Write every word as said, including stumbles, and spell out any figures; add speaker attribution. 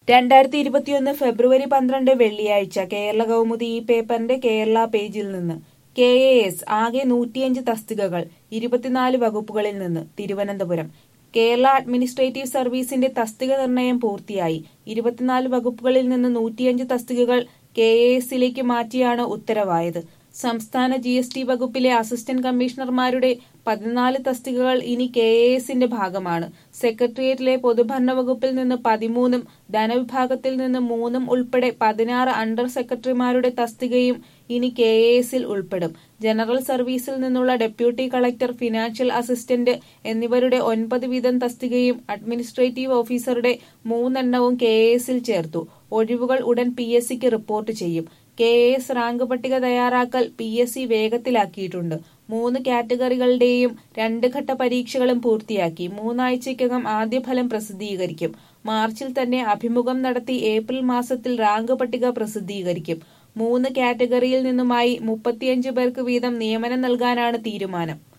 Speaker 1: രണ്ടായിരത്തി ഇരുപത്തിയൊന്ന് ഫെബ്രുവരി പന്ത്രണ്ട് വെള്ളിയാഴ്ച കേരള കൗമുദി ഈ പേപ്പറിന്റെ കേരള പേജിൽ നിന്ന് കെ എ എസ് ആകെ നൂറ്റിയഞ്ച് തസ്തികകൾ ഇരുപത്തിനാല് വകുപ്പുകളിൽ നിന്ന് തിരുവനന്തപുരം. കേരള അഡ്മിനിസ്ട്രേറ്റീവ് സർവീസിന്റെ തസ്തിക നിർണയം പൂർത്തിയായി. ഇരുപത്തിനാല് വകുപ്പുകളിൽ നിന്ന് നൂറ്റിയഞ്ച് തസ്തികകൾ കെ എ എസിലേക്ക് മാറ്റിയാണ് ഉത്തരവായത്. സംസ്ഥാന ജി എസ് ടി വകുപ്പിലെ അസിസ്റ്റന്റ് കമ്മീഷണർമാരുടെ പതിനാല് തസ്തികകൾ ഇനി കെ എ എസിന്റെ ഭാഗമാണ്. സെക്രട്ടേറിയറ്റിലെ പൊതുഭരണ വകുപ്പിൽ നിന്ന് പതിമൂന്നും ധനവിഭാഗത്തിൽ നിന്ന് മൂന്നും ഉൾപ്പെടെ പതിനാറ് അണ്ടർ സെക്രട്ടറിമാരുടെ തസ്തികയും ഇനി കെ എ എസിൽ ഉൾപ്പെടും. ജനറൽ സർവീസിൽ നിന്നുള്ള ഡെപ്യൂട്ടി കളക്ടർ, ഫിനാൻഷ്യൽ അസിസ്റ്റന്റ് എന്നിവരുടെ ഒൻപത് വീതം തസ്തികയും അഡ്മിനിസ്ട്രേറ്റീവ് ഓഫീസറുടെ മൂന്നെണ്ണവും കെ എ എസിൽ ചേർത്തു. ഒഴിവുകൾ ഉടൻ പി എസ് സിക്ക് റിപ്പോർട്ട് ചെയ്യും. കെ എ എസ് റാങ്ക് പട്ടിക തയ്യാറാക്കൽ പി എസ് സി വേഗത്തിലാക്കിയിട്ടുണ്ട്. മൂന്ന് കാറ്റഗറികളുടെയും രണ്ട് ഘട്ട പരീക്ഷകളും പൂർത്തിയാക്കി. മൂന്നാഴ്ചയ്ക്കകം ആദ്യ ഫലം പ്രസിദ്ധീകരിക്കും. മാർച്ചിൽ തന്നെ അഭിമുഖം നടത്തി ഏപ്രിൽ മാസത്തിൽ റാങ്ക് പട്ടിക പ്രസിദ്ധീകരിക്കും. മൂന്ന് കാറ്റഗറിയിൽ നിന്നുമായി മുപ്പത്തിയഞ്ച് പേർക്ക് വീതം നിയമനം നൽകാനാണ് തീരുമാനം.